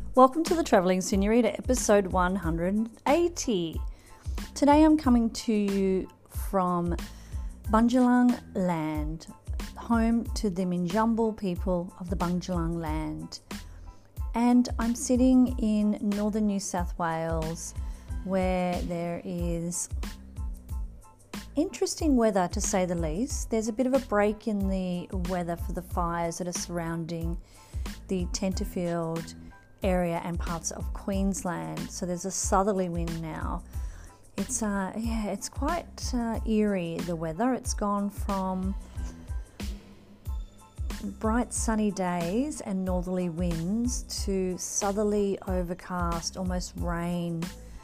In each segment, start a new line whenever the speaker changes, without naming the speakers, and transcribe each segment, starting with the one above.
Welcome to the Travelling Senorita, episode 180. Today I'm coming to you from Bundjalung land, home to the Minjumble people of the Bundjalung land. And I'm sitting in northern New South Wales where there is interesting weather, to say the least. There's a bit of a break in the weather for the fires that are surrounding the Tenterfield area and parts of Queensland. So there's a southerly wind now. It's quite eerie, the weather. It's gone from bright sunny days and northerly winds to southerly overcast, almost rain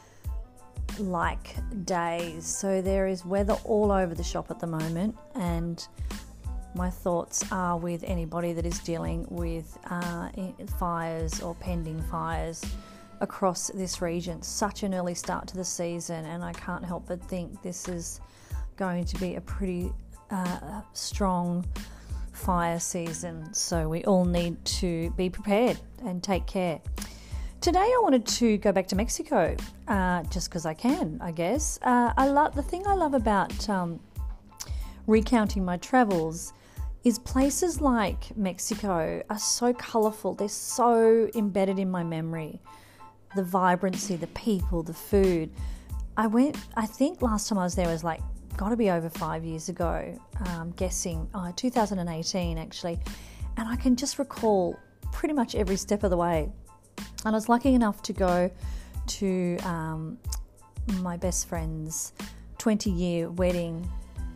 like days. So there is weather all over the shop at the moment, and my thoughts are with anybody that is dealing with fires or pending fires across this region. Such an early start to the season, and I can't help but think this is going to be a pretty strong fire season. So we all need to be prepared and take care. Today I wanted to go back to Mexico, just because I can, I guess. The thing I love about recounting my travels is places like Mexico are so colourful. They're so embedded in my memory. The vibrancy, the people, the food. I think last time I was there was got to be over 5 years ago, guessing 2018 actually. And I can just recall pretty much every step of the way. And I was lucky enough to go to my best friend's 20-year wedding,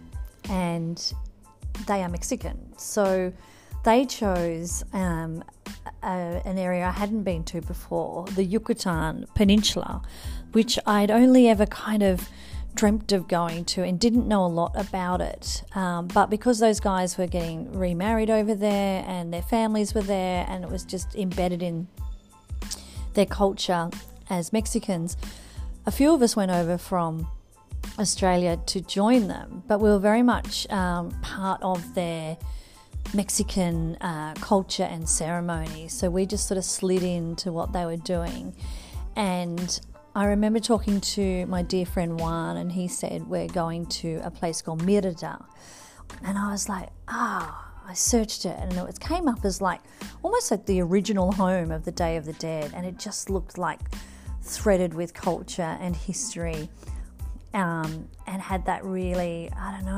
and they are Mexican. So they chose an area I hadn't been to before, the Yucatan Peninsula, which I'd only ever kind of dreamt of going to and didn't know a lot about it. But because those guys were getting remarried over there and their families were there, and it was just embedded in their culture as Mexicans, a few of us went over from Australia to join them, but we were very much part of their Mexican culture and ceremony. So we just sort of slid into what they were doing. And I remember talking to my dear friend Juan, and he said, we're going to a place called Mérida. And I was like, I searched it, and it came up as almost like the original home of the Day of the Dead, and it just looked like threaded with culture and history, and had that really,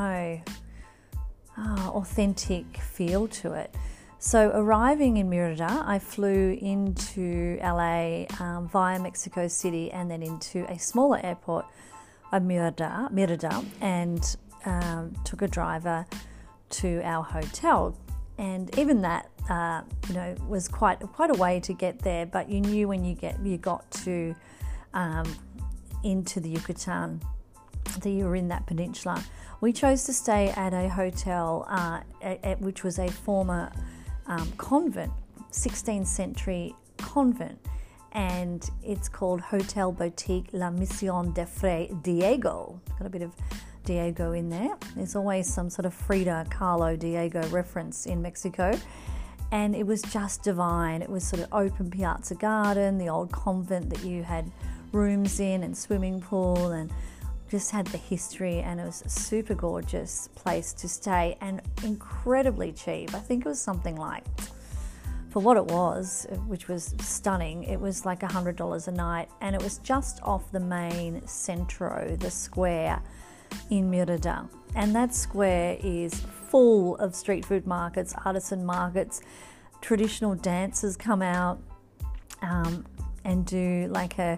authentic feel to it. So arriving in Mérida, I flew into LA via Mexico City and then into a smaller airport of Mérida, and took a driver to our hotel. And even that was quite a way to get there, but you knew when you got to into the Yucatan that you were in that peninsula. We chose to stay at a hotel which was a former convent, 16th century convent, and it's called Hotel Boutique La Misión de Fray Diego. Got a bit of Diego in there. There's always some sort of Frida Kahlo Diego reference in Mexico, and it was just divine. It was sort of open piazza garden, the old convent that you had rooms in and swimming pool, and just had the history, and it was a super gorgeous place to stay and incredibly cheap. I think it was something like, for what it was, which was stunning, it was like $100 a night, and it was just off the main centro, the square in Mérida. And that square is full of street food markets, artisan markets. Traditional dancers come out and do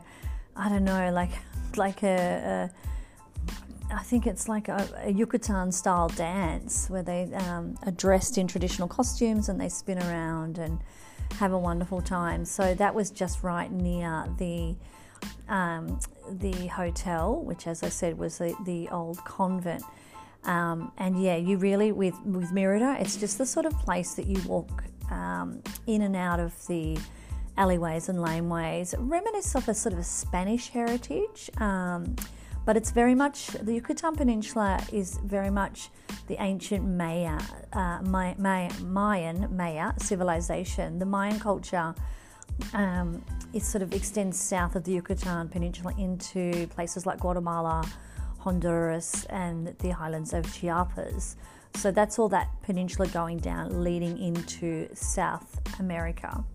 I think it's like a Yucatan style dance where they are dressed in traditional costumes and they spin around and have a wonderful time. So that was just right near the hotel, which, as I said, was the old convent. And yeah, you really, with Mérida, it's just the sort of place that you walk in and out of the alleyways and laneways, reminisce of a sort of a Spanish heritage. But it's very much, the Yucatan Peninsula is very much the ancient Mayan Maya civilization. The Mayan culture it sort of extends south of the Yucatan Peninsula into places like Guatemala, Honduras, and the islands of Chiapas. So that's all that peninsula going down, leading into South America.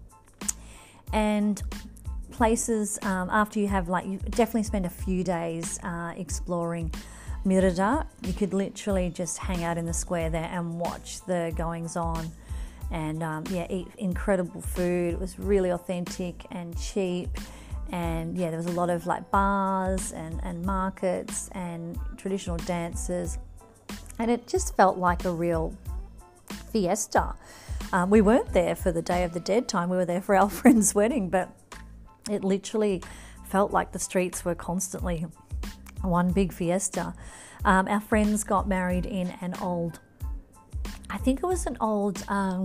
And places, after you have, you definitely spend a few days exploring Mérida. You could literally just hang out in the square there and watch the goings on, and eat incredible food. It was really authentic and cheap, and there was a lot of bars and markets and traditional dances, and it just felt like a real fiesta. We weren't there for the Day of the Dead time, we were there for our friend's wedding, but it literally felt like the streets were constantly one big fiesta. Our friends got married in an old, I think it was an old,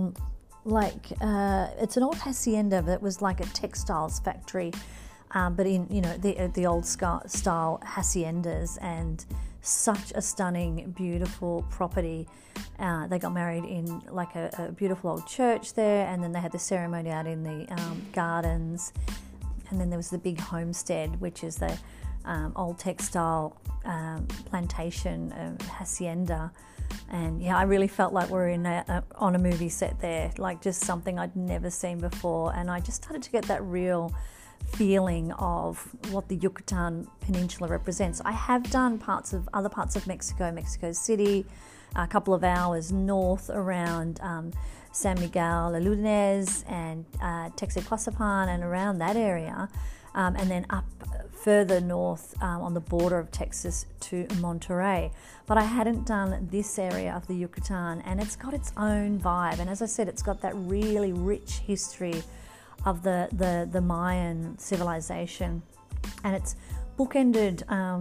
it's an old hacienda that was like a textiles factory, but in, the old style haciendas, and such a stunning, beautiful property. They got married in a beautiful old church there, and then they had the ceremony out in the gardens, and then there was the big homestead, which is the old textile plantation hacienda. And I really felt like we're on a movie set there, just something I'd never seen before. And I just started to get that real feeling of what the Yucatan Peninsula represents. I have done other parts of Mexico City, a couple of hours north around San Miguel de Allende and Texcoco and around that area, and then up further north on the border of Texas to Monterrey. But I hadn't done this area of the Yucatan, and it's got its own vibe. And as I said, it's got that really rich history of the Mayan civilization, and it's bookended,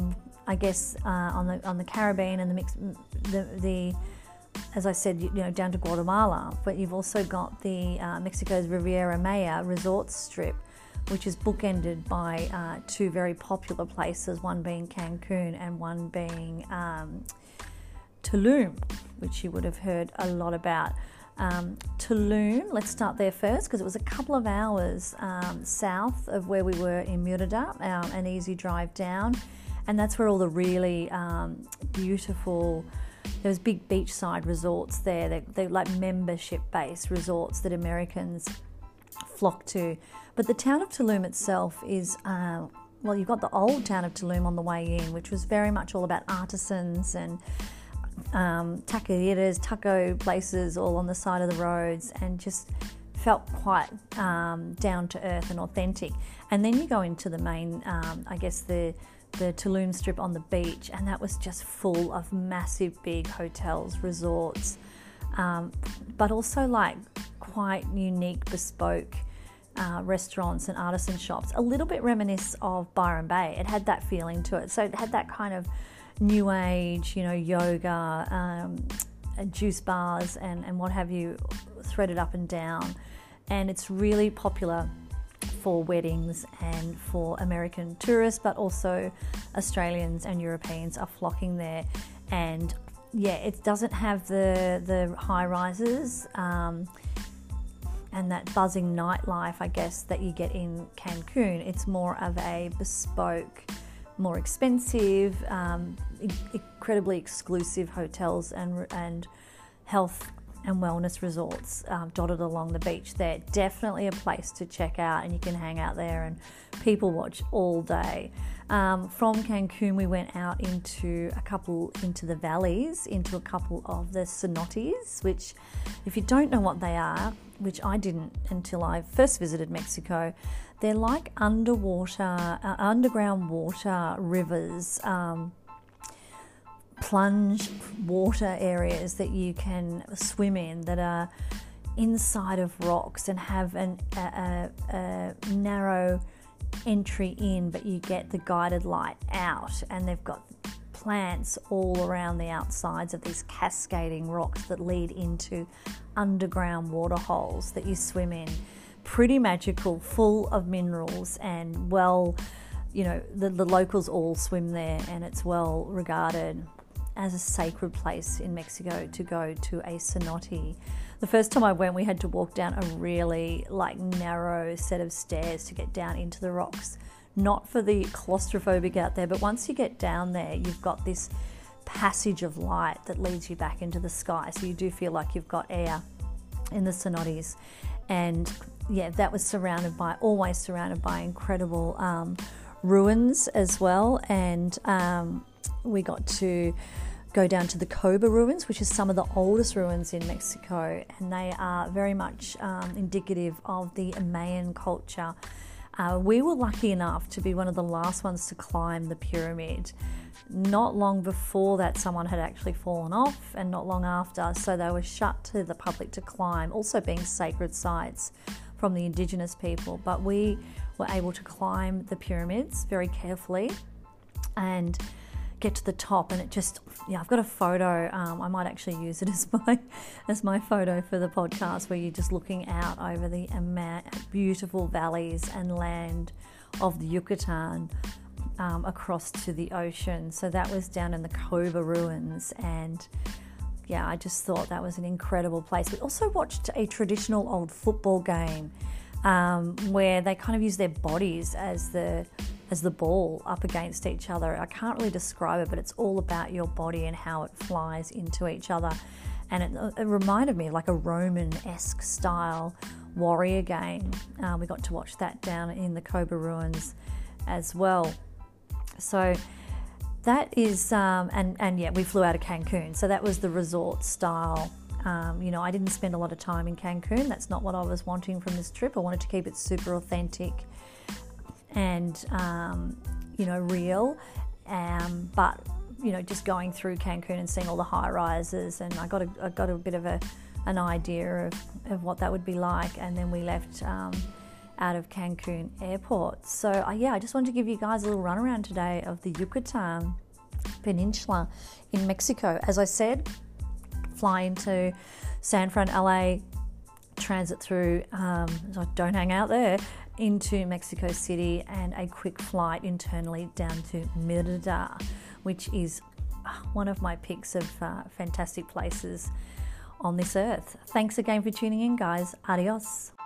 on the Caribbean and the as I said, down to Guatemala. But you've also got the Mexico's Riviera Maya resort strip, which is bookended by two very popular places, one being Cancun and one being Tulum, which you would have heard a lot about. Tulum, let's start there first, because it was a couple of hours south of where we were in Mérida, an easy drive down, and that's where all the really beautiful, there's big beachside resorts there. They're like membership-based resorts that Americans flock to. But the town of Tulum itself is, you've got the old town of Tulum on the way in, which was very much all about artisans and taquerias, taco places all on the side of the roads, and just felt quite down to earth and authentic. And then you go into the main, the Tulum strip on the beach, and that was just full of massive big hotels, resorts, but also quite unique, bespoke restaurants and artisan shops, a little bit reminiscent of Byron Bay. It had that feeling to it. So it had that kind of new age, yoga, juice bars and what have you, threaded up and down. And it's really popular for weddings and for American tourists, but also Australians and Europeans are flocking there. And it doesn't have the high rises and that buzzing nightlife, I guess, that you get in Cancun. It's more of a bespoke, more expensive, incredibly exclusive hotels and health and wellness resorts dotted along the beach there. Definitely a place to check out, and you can hang out there and people watch all day. From Cancun, we went out into the valleys, into a couple of the cenotes, which, if you don't know what they are, which I didn't until I first visited Mexico, they're like underground water rivers, plunge water areas that you can swim in, that are inside of rocks and have a narrow entry in, but you get the guided light out, and they've got plants all around the outsides of these cascading rocks that lead into underground water holes that you swim in. Pretty magical, full of minerals, and the locals all swim there, and it's well regarded. as a sacred place in Mexico to go to a cenote. The first time I went, we had to walk down a really narrow set of stairs to get down into the rocks. Not for the claustrophobic out there, but once you get down there, you've got this passage of light that leads you back into the sky. So you do feel like you've got air in the cenotes. And yeah, that was always surrounded by incredible ruins as well. And we got to go down to the Coba ruins, which is some of the oldest ruins in Mexico, and they are very much indicative of the Mayan culture. We were lucky enough to be one of the last ones to climb the pyramid. Not long before that, someone had actually fallen off, and not long after, so they were shut to the public to climb, also being sacred sites from the indigenous people. But we were able to climb the pyramids very carefully and get to the top, and it just, I've got a photo. I might actually use it as my photo for the podcast, where you're just looking out over the beautiful valleys and land of the Yucatan across to the ocean. So that was down in the Coba ruins, and yeah, I just thought that was an incredible place. We also watched a traditional old football game where they kind of use their bodies as the ball up against each other. I can't really describe it, but it's all about your body and how it flies into each other. And it reminded me like a Roman-esque style warrior game. We got to watch that down in the Coba ruins as well. So that is, and yeah, we flew out of Cancun. So that was the resort style. I didn't spend a lot of time in Cancun. That's not what I was wanting from this trip. I wanted to keep it super authentic and real, but just going through Cancun and seeing all the high rises, and I got a bit of an idea of what that would be like. And then we left out of Cancun airport. So I just wanted to give you guys a little run around today of the Yucatan Peninsula in Mexico. As I said, fly into San Fran, LA, transit through, so don't hang out there, into Mexico City, and a quick flight internally down to Merida, which is one of my picks of fantastic places on this earth. Thanks again for tuning in, guys. Adios.